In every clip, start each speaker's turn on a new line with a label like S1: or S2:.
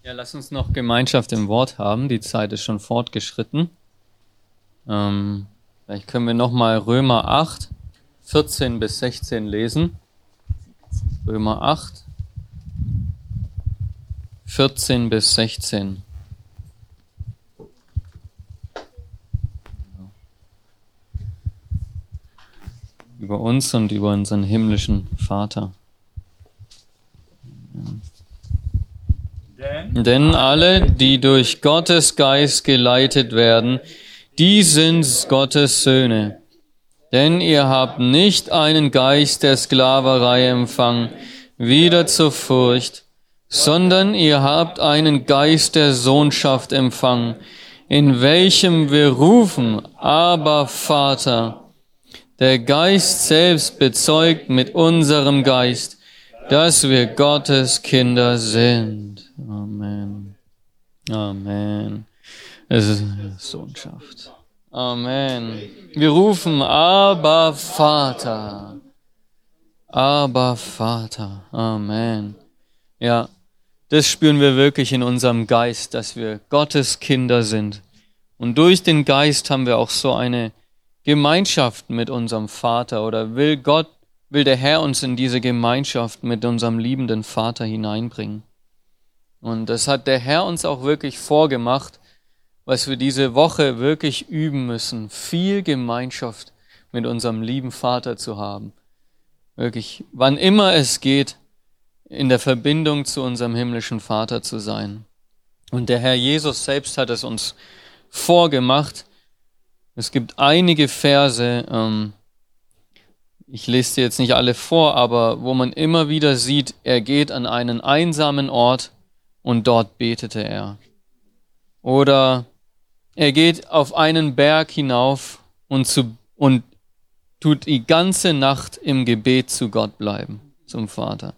S1: Ja, lass uns noch Gemeinschaft im Wort haben. Die Zeit ist schon fortgeschritten. Vielleicht können wir nochmal Römer 8, 14 bis 16 lesen. Römer 8, 14 bis 16. Über uns und über unseren himmlischen Vater. Denn alle, die durch Gottes Geist geleitet werden, die sind Gottes Söhne. Denn ihr habt nicht einen Geist der Sklaverei empfangen, wieder zur Furcht, sondern ihr habt einen Geist der Sohnschaft empfangen, in welchem wir rufen, aber Vater. Der Geist selbst bezeugt mit unserem Geist, dass wir Gottes Kinder sind. Amen. Amen. Es ist Sohnschaft. Amen. Wir rufen, aber Vater. Aber Vater. Amen. Ja, das spüren wir wirklich in unserem Geist, dass wir Gottes Kinder sind. Und durch den Geist haben wir auch so eine Gemeinschaft mit unserem Vater, oder will der Herr uns in diese Gemeinschaft mit unserem liebenden Vater hineinbringen. Und das hat der Herr uns auch wirklich vorgemacht, was wir diese Woche wirklich üben müssen, viel Gemeinschaft mit unserem lieben Vater zu haben. Wirklich, wann immer es geht, in der Verbindung zu unserem himmlischen Vater zu sein. Und der Herr Jesus selbst hat es uns vorgemacht. Es gibt einige Verse, ich lese dir jetzt nicht alle vor, aber wo man immer wieder sieht, er geht an einen einsamen Ort und dort betete er. Oder er geht auf einen Berg hinauf und tut die ganze Nacht im Gebet zu Gott bleiben, zum Vater.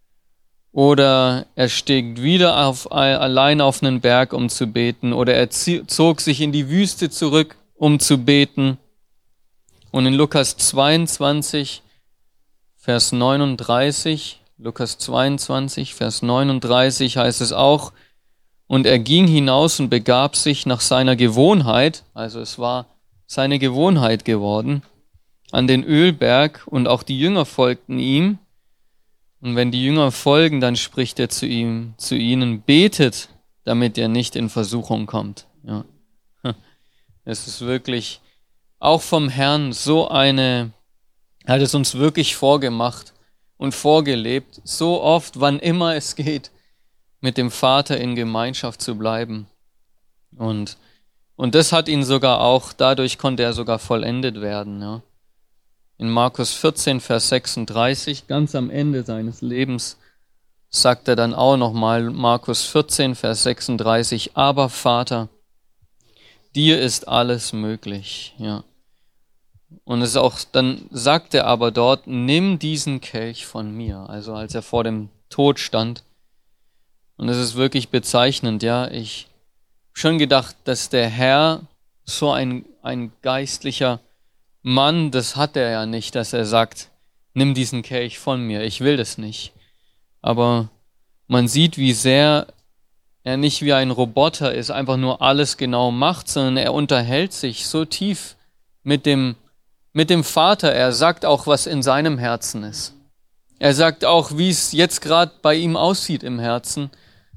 S1: Oder er stieg wieder allein auf einen Berg, um zu beten. Oder er zog sich in die Wüste zurück, um zu beten. Und in Lukas 22, Vers 39, Lukas 22, Vers 39 heißt es auch, und er ging hinaus und begab sich nach seiner Gewohnheit, also es war seine Gewohnheit geworden, an den Ölberg, und auch die Jünger folgten ihm. Und wenn die Jünger folgen, dann spricht er zu ihnen, betet, damit ihr nicht in Versuchung kommt. Ja. Es ist wirklich auch vom Herrn er hat es uns wirklich vorgemacht und vorgelebt, so oft, wann immer es geht, mit dem Vater in Gemeinschaft zu bleiben. Und das hat ihn sogar auch, dadurch konnte er sogar vollendet werden. Ja. In Markus 14, Vers 36, ganz am Ende seines Lebens, sagt er dann auch nochmal, Markus 14, Vers 36, aber Vater, dir ist alles möglich. Ja. Und es auch, dann sagt er aber dort, nimm diesen Kelch von mir, also als er vor dem Tod stand. Und es ist wirklich bezeichnend, ja. Ich habe schon gedacht, dass der Herr so ein geistlicher Mann, das hat er ja nicht, dass er sagt, nimm diesen Kelch von mir, ich will das nicht. Aber man sieht, wie sehr er nicht wie ein Roboter ist, einfach nur alles genau macht, sondern er unterhält sich so tief mit dem Vater. Er sagt auch, was in seinem Herzen ist. Er sagt auch, wie es jetzt gerade bei ihm aussieht im Herzen.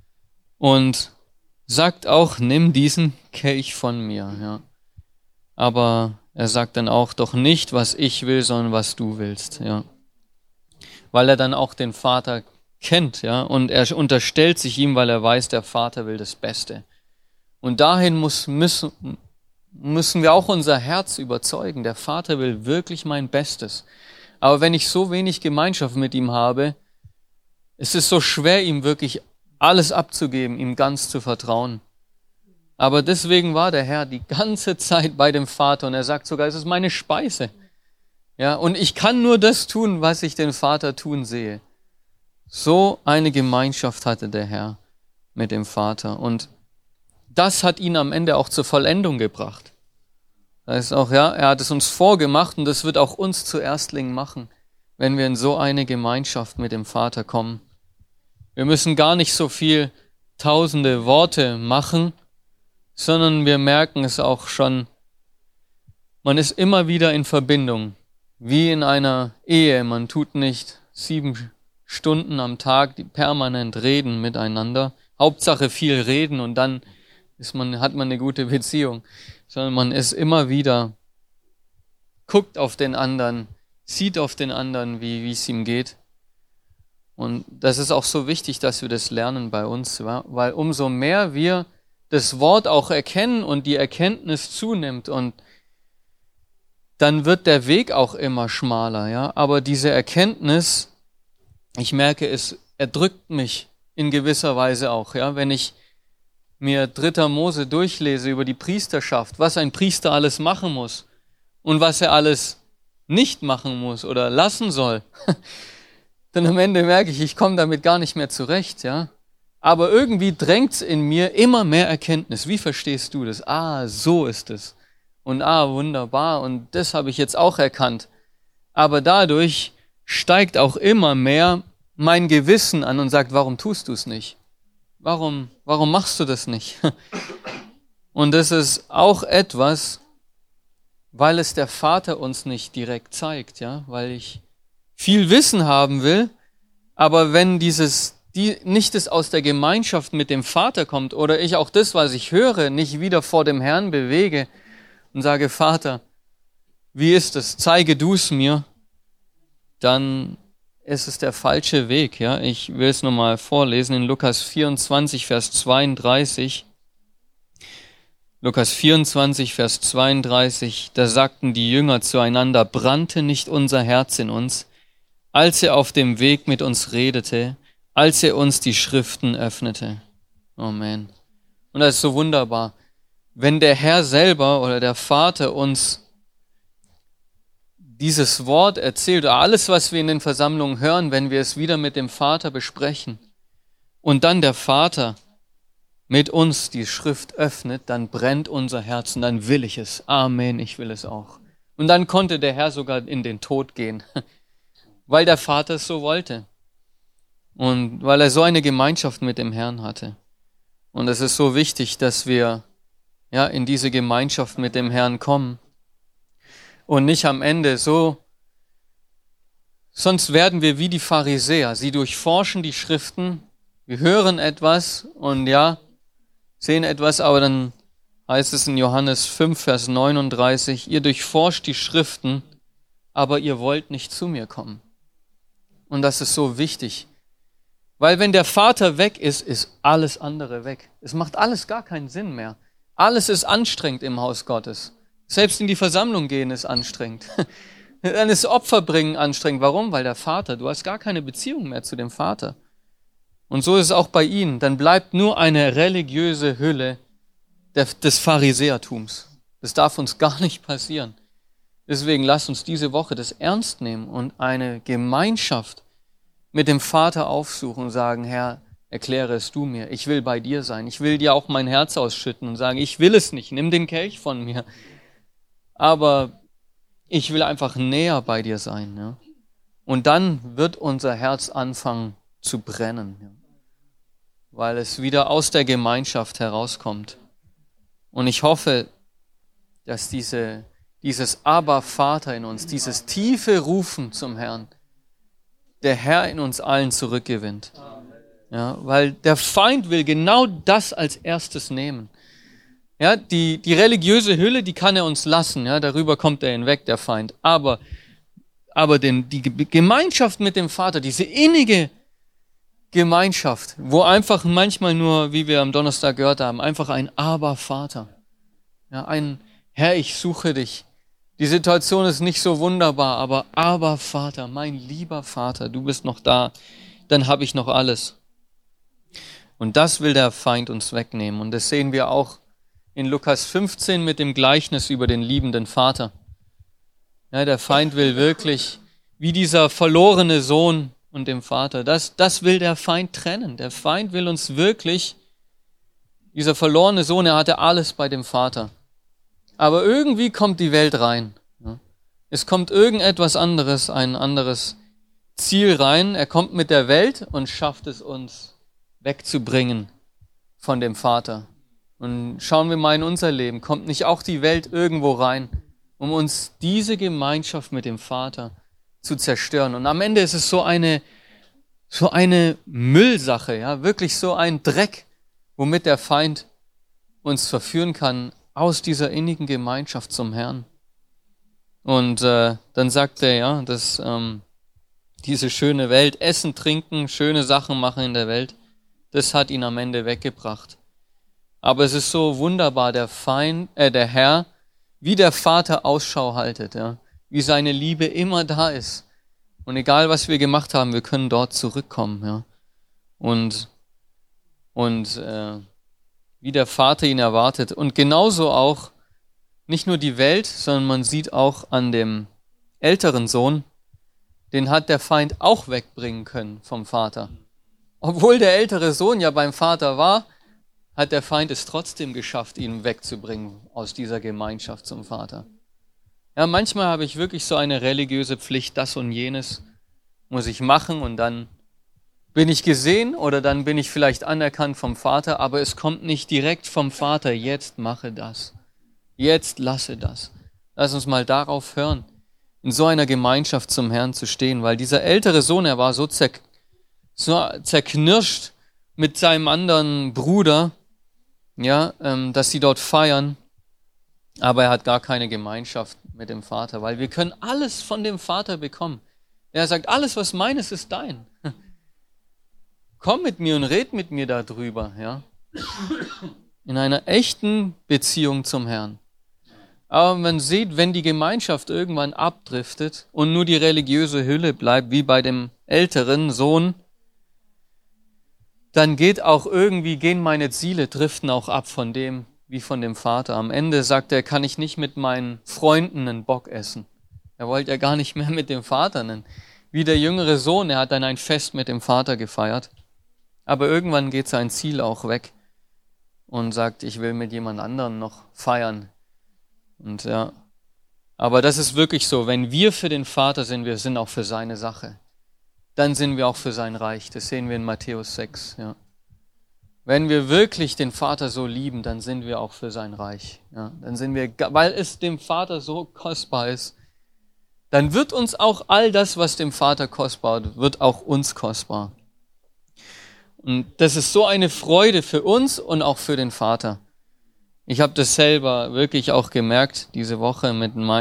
S1: Und sagt auch, nimm diesen Kelch von mir. Ja. Aber er sagt dann auch, doch nicht, was ich will, sondern was du willst. Ja. Weil er dann auch den Vater kennt. Ja. Und er unterstellt sich ihm, weil er weiß, der Vater will das Beste. Und dahin müssen wir auch unser Herz überzeugen. Der Vater will wirklich mein Bestes. Aber wenn ich so wenig Gemeinschaft mit ihm habe, ist es so schwer, ihm wirklich alles abzugeben, ihm ganz zu vertrauen. Aber deswegen war der Herr die ganze Zeit bei dem Vater und er sagt sogar, es ist meine Speise. Ja, und ich kann nur das tun, was ich den Vater tun sehe. So eine Gemeinschaft hatte der Herr mit dem Vater. Und das hat ihn am Ende auch zur Vollendung gebracht. Das ist auch, ja, er hat es uns vorgemacht und das wird auch uns zu Erstlingen machen, wenn wir in so eine Gemeinschaft mit dem Vater kommen. Wir müssen gar nicht so viel tausende Worte machen, sondern wir merken es auch schon. Man ist immer wieder in Verbindung, wie in einer Ehe. Man tut nicht 7 Stunden am Tag permanent reden miteinander. Hauptsache viel reden und dann hat man eine gute Beziehung. Sondern man ist immer wieder, guckt auf den anderen, sieht auf den anderen, wie es ihm geht. Und das ist auch so wichtig, dass wir das lernen bei uns, weil umso mehr wir das Wort auch erkennen und die Erkenntnis zunimmt und dann wird der Weg auch immer schmaler, ja. Aber diese Erkenntnis, ich merke, es erdrückt mich in gewisser Weise auch, ja. Wenn ich mir 3. Mose durchlese über die Priesterschaft, was ein Priester alles machen muss und was er alles nicht machen muss oder lassen soll, dann am Ende merke ich komme damit gar nicht mehr zurecht, ja. Aber irgendwie drängt's in mir immer mehr Erkenntnis. Wie verstehst du das? So ist es. Und wunderbar. Und das habe ich jetzt auch erkannt. Aber dadurch steigt auch immer mehr mein Gewissen an und sagt, warum tust du es nicht? Warum machst du das nicht? Und das ist auch etwas, weil es der Vater uns nicht direkt zeigt, ja, weil ich viel Wissen haben will, aber wenn nicht das aus der Gemeinschaft mit dem Vater kommt oder ich auch das, was ich höre, nicht wieder vor dem Herrn bewege und sage, Vater, wie ist es? Zeige du es mir, dann ist es der falsche Weg. Ja? Ich will es nochmal vorlesen in Lukas 24, Vers 32. Lukas 24, Vers 32, da sagten die Jünger zueinander, brannte nicht unser Herz in uns, als er auf dem Weg mit uns redete, als er uns die Schriften öffnete. Amen. Und das ist so wunderbar. Wenn der Herr selber oder der Vater uns dieses Wort erzählt, oder alles, was wir in den Versammlungen hören, wenn wir es wieder mit dem Vater besprechen, und dann der Vater mit uns die Schrift öffnet, dann brennt unser Herz und dann will ich es. Amen, ich will es auch. Und dann konnte der Herr sogar in den Tod gehen, weil der Vater es so wollte. Und weil er so eine Gemeinschaft mit dem Herrn hatte. Und es ist so wichtig, dass wir in diese Gemeinschaft mit dem Herrn kommen. Und nicht am Ende sonst werden wir wie die Pharisäer. Sie durchforschen die Schriften, wir hören etwas und sehen etwas, aber dann heißt es in Johannes 5, Vers 39, ihr durchforscht die Schriften, aber ihr wollt nicht zu mir kommen. Und das ist so wichtig. Weil wenn der Vater weg ist, ist alles andere weg. Es macht alles gar keinen Sinn mehr. Alles ist anstrengend im Haus Gottes. Selbst in die Versammlung gehen ist anstrengend. Dann ist Opfer bringen anstrengend. Warum? Weil der Vater, du hast gar keine Beziehung mehr zu dem Vater. Und so ist es auch bei ihnen. Dann bleibt nur eine religiöse Hülle des Pharisäertums. Das darf uns gar nicht passieren. Deswegen lasst uns diese Woche das ernst nehmen und eine Gemeinschaft mit dem Vater aufsuchen und sagen, Herr, erkläre es du mir. Ich will bei dir sein. Ich will dir auch mein Herz ausschütten und sagen, ich will es nicht. Nimm den Kelch von mir. Aber ich will einfach näher bei dir sein. Ja? Und dann wird unser Herz anfangen zu brennen, ja? Weil es wieder aus der Gemeinschaft herauskommt. Und ich hoffe, dass dieses Aber Vater in uns, dieses tiefe Rufen zum Herrn, der Herr in uns allen zurückgewinnt. Ja, weil der Feind will genau das als erstes nehmen. Ja, die religiöse Hülle, die kann er uns lassen. Ja, darüber kommt er hinweg, der Feind. Aber die Gemeinschaft mit dem Vater, diese innige Gemeinschaft, wo einfach manchmal nur, wie wir am Donnerstag gehört haben, einfach ein Aber Vater. Ja, ein Herr, ich suche dich. Die Situation ist nicht so wunderbar, aber Vater, mein lieber Vater, du bist noch da, dann habe ich noch alles. Und das will der Feind uns wegnehmen. Und das sehen wir auch in Lukas 15 mit dem Gleichnis über den liebenden Vater. Ja, der Feind will wirklich, wie dieser verlorene Sohn und dem Vater, das will der Feind trennen. Der Feind will uns wirklich, dieser verlorene Sohn, er hatte alles bei dem Vater. Aber irgendwie kommt die Welt rein. Es kommt irgendetwas anderes, ein anderes Ziel rein. Er kommt mit der Welt und schafft es uns wegzubringen von dem Vater. Und schauen wir mal in unser Leben, kommt nicht auch die Welt irgendwo rein, um uns diese Gemeinschaft mit dem Vater zu zerstören? Und am Ende ist es so eine Müllsache, ja, wirklich so ein Dreck, womit der Feind uns verführen kann aus dieser innigen Gemeinschaft zum Herrn. Und dann sagt er, ja, dass diese schöne Welt, Essen, Trinken, schöne Sachen machen in der Welt, das hat ihn am Ende weggebracht. Aber es ist so wunderbar, der Herr, wie der Vater Ausschau haltet, ja, wie seine Liebe immer da ist. Und egal, was wir gemacht haben, wir können dort zurückkommen, ja. Und wie der Vater ihn erwartet. Und genauso auch nicht nur die Welt, sondern man sieht auch an dem älteren Sohn, den hat der Feind auch wegbringen können vom Vater. Obwohl der ältere Sohn ja beim Vater war, hat der Feind es trotzdem geschafft, ihn wegzubringen aus dieser Gemeinschaft zum Vater. Ja, manchmal habe ich wirklich so eine religiöse Pflicht, das und jenes muss ich machen und dann bin ich gesehen oder dann bin ich vielleicht anerkannt vom Vater, aber es kommt nicht direkt vom Vater, jetzt mache das, jetzt lasse das. Lass uns mal darauf hören, in so einer Gemeinschaft zum Herrn zu stehen, weil dieser ältere Sohn, er war so zerknirscht mit seinem anderen Bruder, ja, dass sie dort feiern, aber er hat gar keine Gemeinschaft mit dem Vater, weil wir können alles von dem Vater bekommen. Er sagt, alles, was meines, ist dein. Komm mit mir und red mit mir darüber, ja. In einer echten Beziehung zum Herrn. Aber man sieht, wenn die Gemeinschaft irgendwann abdriftet und nur die religiöse Hülle bleibt, wie bei dem älteren Sohn, dann gehen meine Ziele, driften auch ab von dem, wie von dem Vater. Am Ende sagt er, kann ich nicht mit meinen Freunden einen Bock essen. Er wollte ja gar nicht mehr mit dem Vater nennen. Wie der jüngere Sohn, er hat dann ein Fest mit dem Vater gefeiert. Aber irgendwann geht sein Ziel auch weg und sagt, ich will mit jemand anderem noch feiern. Und ja, aber das ist wirklich so, wenn wir für den Vater sind, wir sind auch für seine Sache. Dann sind wir auch für sein Reich. Das sehen wir in Matthäus 6. Ja. Wenn wir wirklich den Vater so lieben, dann sind wir auch für sein Reich. Ja. Dann sind wir, weil es dem Vater so kostbar ist, dann wird uns auch all das, was dem Vater kostbar ist, wird auch uns kostbar. Und das ist so eine Freude für uns und auch für den Vater. Ich habe das selber wirklich auch gemerkt, diese Woche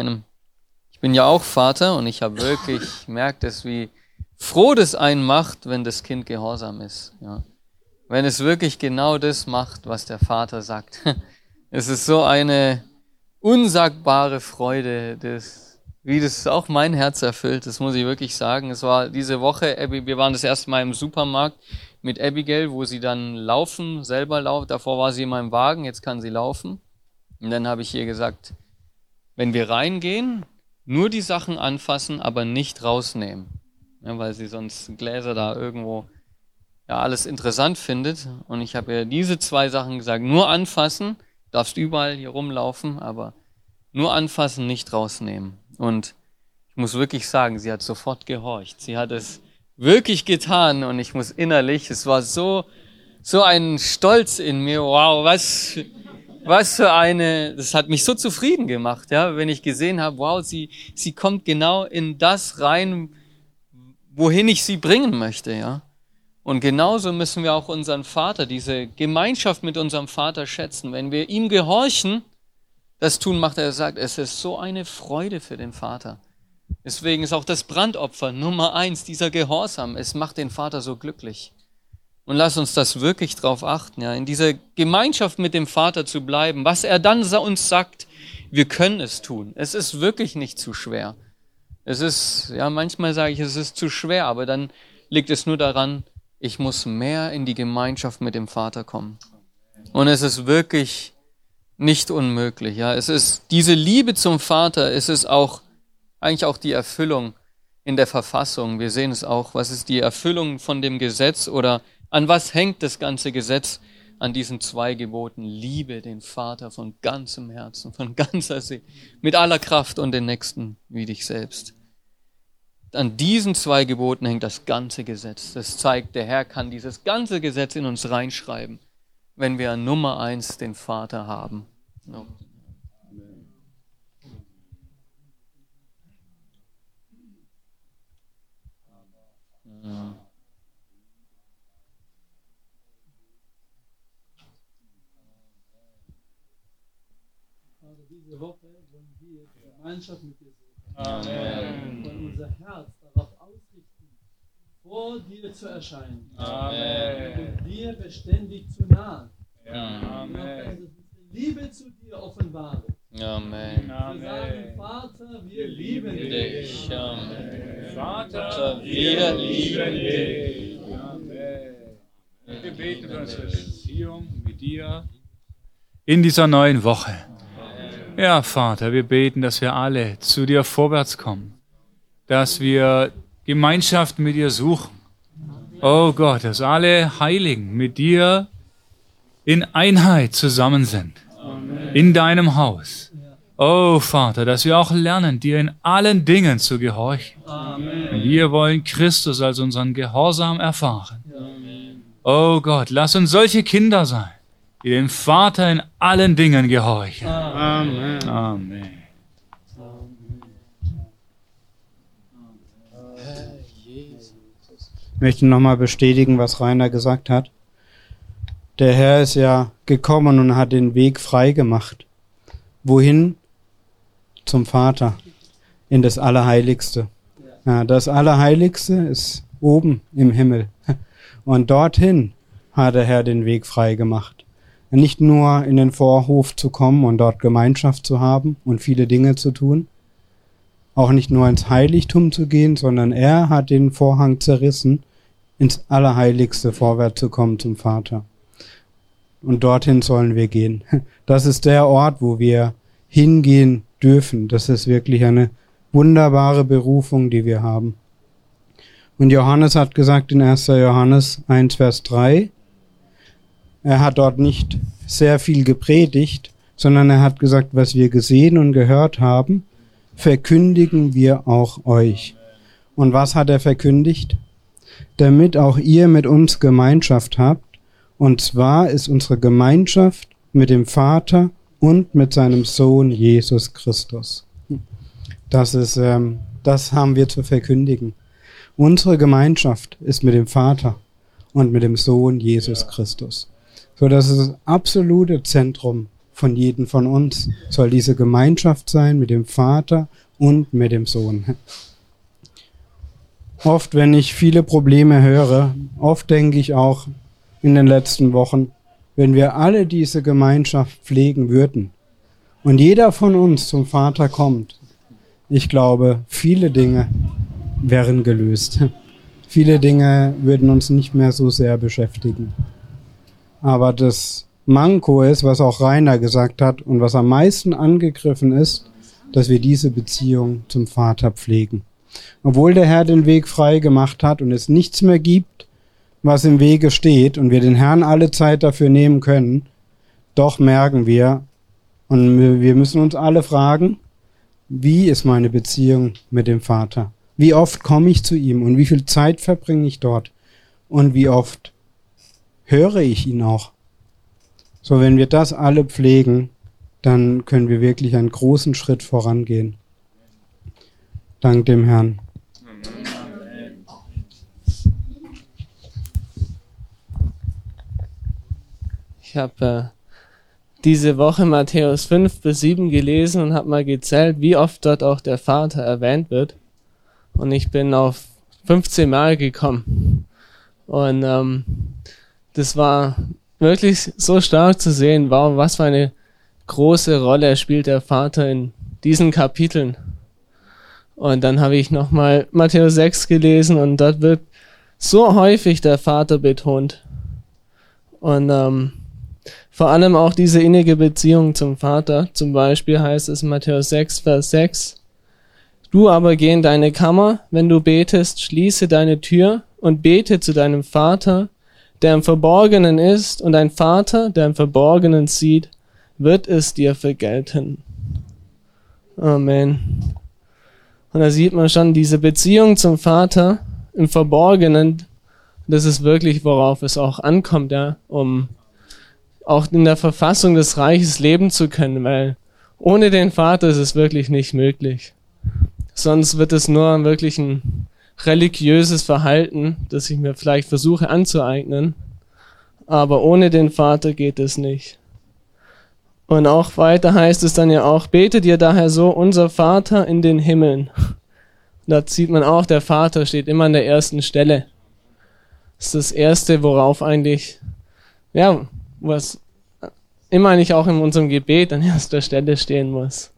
S1: ich bin ja auch Vater und ich habe wirklich gemerkt, wie froh das einen macht, wenn das Kind gehorsam ist. Ja. Wenn es wirklich genau das macht, was der Vater sagt. Es ist so eine unsagbare Freude, wie das auch mein Herz erfüllt, das muss ich wirklich sagen. Es war diese Woche, wir waren das erste Mal im Supermarkt mit Abigail, wo sie dann selber laufen. Davor war sie in meinem Wagen, jetzt kann sie laufen. Und dann habe ich ihr gesagt, wenn wir reingehen, nur die Sachen anfassen, aber nicht rausnehmen. Ja, weil sie sonst Gläser da irgendwo alles interessant findet. Und ich habe ihr diese 2 Sachen gesagt, nur anfassen, darfst überall hier rumlaufen, aber nur anfassen, nicht rausnehmen. Und ich muss wirklich sagen, sie hat sofort gehorcht. Sie hat es wirklich getan und ich muss innerlich, es war so ein Stolz in mir, wow, was für das hat mich so zufrieden gemacht, ja, wenn ich gesehen habe, wow, sie kommt genau in das rein, wohin ich sie bringen möchte, ja. Und genauso müssen wir auch unseren Vater, diese Gemeinschaft mit unserem Vater schätzen. Wenn wir ihm gehorchen, das tun, sagt, es ist so eine Freude für den Vater. Deswegen ist auch das Brandopfer Nummer 1, dieser Gehorsam. Es macht den Vater so glücklich. Und lass uns das wirklich drauf achten, ja, in dieser Gemeinschaft mit dem Vater zu bleiben. Was er dann uns sagt, wir können es tun. Es ist wirklich nicht zu schwer. Es ist, ja, manchmal sage ich, es ist zu schwer, aber dann liegt es nur daran, ich muss mehr in die Gemeinschaft mit dem Vater kommen. Und es ist wirklich nicht unmöglich, ja. Es ist diese Liebe zum Vater, es ist eigentlich auch die Erfüllung in der Verfassung. Wir sehen es auch, was ist die Erfüllung von dem Gesetz oder an was hängt das ganze Gesetz? An diesen 2 Geboten. Liebe den Vater von ganzem Herzen, von ganzer Seele, mit aller Kraft und den Nächsten wie dich selbst. An diesen 2 Geboten hängt das ganze Gesetz. Das zeigt, der Herr kann dieses ganze Gesetz in uns reinschreiben. wenn wir an Nummer 1 den Vater haben. No.
S2: Diese Woche wollen wir Gemeinschaft mit dir suchen.
S3: Amen.
S2: Und unser Herz darauf ausrichten, vor dir zu erscheinen.
S3: Amen.
S2: Und dir beständig zu nahen.
S3: Amen.
S2: Und unsere Liebe zu dir offenbaren.
S1: Amen.
S2: Wir sagen, Vater, wir lieben dich.
S1: Dich. Amen.
S3: Vater,
S1: wir lieben
S3: dich. Amen. Wir beten für unsere Beziehung mit dir in dieser neuen Woche. Ja, Vater, wir beten, dass wir alle zu dir vorwärts kommen, dass wir Gemeinschaft mit dir suchen. Oh Gott, dass alle Heiligen mit dir in Einheit zusammen sind, in deinem Haus. Oh Vater, dass wir auch lernen, dir in allen Dingen zu gehorchen. Wir wollen Christus als unseren Gehorsam erfahren. Oh Gott, lass uns solche Kinder sein, die dem Vater in allen Dingen gehorchen.
S4: Amen.
S3: Amen.
S4: Ich möchte nochmal bestätigen, was Rainer gesagt hat. Der Herr ist ja gekommen und hat den Weg frei gemacht. Wohin? Zum Vater, in das Allerheiligste. Ja, das Allerheiligste ist oben im Himmel. Und dorthin hat der Herr den Weg frei gemacht. Nicht nur in den Vorhof zu kommen und dort Gemeinschaft zu haben und viele Dinge zu tun, auch nicht nur ins Heiligtum zu gehen, sondern er hat den Vorhang zerrissen, ins Allerheiligste vorwärts zu kommen zum Vater. Und dorthin sollen wir gehen. Das ist der Ort, wo wir hingehen dürfen. Das ist wirklich eine wunderbare Berufung, die wir haben. Und Johannes hat gesagt in 1. Johannes 1, Vers 3, er hat dort nicht sehr viel gepredigt, sondern er hat gesagt, was wir gesehen und gehört haben, verkündigen wir auch euch. Und was hat er verkündigt? Damit auch ihr mit uns Gemeinschaft habt. Und zwar ist unsere Gemeinschaft mit dem Vater und mit seinem Sohn Jesus Christus. Das haben wir zu verkündigen. Unsere Gemeinschaft ist mit dem Vater und mit dem Sohn Jesus Christus. So, das ist das absolute Zentrum von jedem von uns, soll diese Gemeinschaft sein mit dem Vater und mit dem Sohn. Oft, wenn ich viele Probleme höre, oft denke ich auch in den letzten Wochen, wenn wir alle diese Gemeinschaft pflegen würden und jeder von uns zum Vater kommt, ich glaube, viele Dinge wären gelöst. Viele Dinge würden uns nicht mehr so sehr beschäftigen. Aber das Manko ist, was auch Rainer gesagt hat und was am meisten angegriffen ist, dass wir diese Beziehung zum Vater pflegen. Obwohl der Herr den Weg frei gemacht hat und es nichts mehr gibt, was im Wege steht und wir den Herrn alle Zeit dafür nehmen können, doch merken wir und wir müssen uns alle fragen, wie ist meine Beziehung mit dem Vater? Wie oft komme ich zu ihm und wie viel Zeit verbringe ich dort? Und wie oft höre ich ihn auch? So, wenn wir das alle pflegen, dann können wir wirklich einen großen Schritt vorangehen. Dank dem Herrn.
S5: Ich habe diese Woche Matthäus 5-7 gelesen und habe mal gezählt, wie oft dort auch der Vater erwähnt wird. Und ich bin auf 15 Mal gekommen. Und das war wirklich so stark zu sehen, was für eine große Rolle spielt der Vater in diesen Kapiteln. Und dann habe ich nochmal Matthäus 6 gelesen und dort wird so häufig der Vater betont. Und vor allem auch diese innige Beziehung zum Vater. Zum Beispiel heißt es in Matthäus 6, Vers 6, du aber geh in deine Kammer, wenn du betest, schließe deine Tür und bete zu deinem Vater, der im Verborgenen ist, und dein Vater, der im Verborgenen sieht, wird es dir vergelten. Amen. Und da sieht man schon diese Beziehung zum Vater im Verborgenen, das ist wirklich, worauf es auch ankommt, ja, um auch in der Verfassung des Reiches leben zu können, weil ohne den Vater ist es wirklich nicht möglich. Sonst wird es nur wirklich ein religiöses Verhalten, das ich mir vielleicht versuche anzueignen. Aber ohne den Vater geht es nicht. Und auch weiter heißt es dann ja auch, betet ihr daher so, unser Vater in den Himmeln. Da sieht man auch, der Vater steht immer an der ersten Stelle. Das ist das Erste, worauf eigentlich, ja, was immer eigentlich auch in unserem Gebet an erster Stelle stehen muss.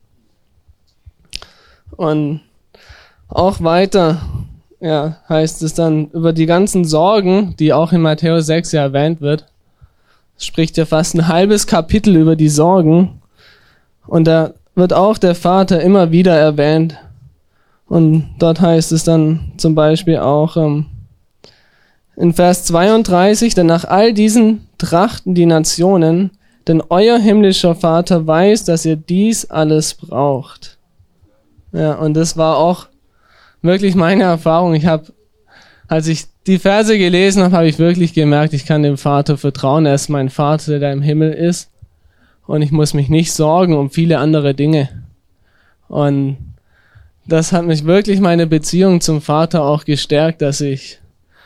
S5: Und auch weiter, ja, heißt es dann über die ganzen Sorgen, die auch in Matthäus 6 ja erwähnt wird. Es spricht ja fast ein halbes Kapitel über die Sorgen. Und da wird auch der Vater immer wieder erwähnt. Und dort heißt es dann zum Beispiel auch in Vers 32, denn nach all diesen trachten die Nationen, denn euer himmlischer Vater weiß, dass ihr dies alles braucht. Ja, und das war auch wirklich meine Erfahrung. Als ich die Verse gelesen habe, habe ich wirklich gemerkt, ich kann dem Vater vertrauen. Er ist mein Vater, der im Himmel ist. Und ich muss mich nicht sorgen um viele andere Dinge. Und das hat mich wirklich meine Beziehung zum Vater auch gestärkt, dass ich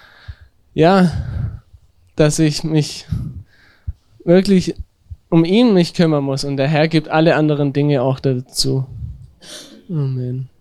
S5: mich wirklich um ihn mich kümmern muss. Und der Herr gibt alle anderen Dinge auch dazu. Amen.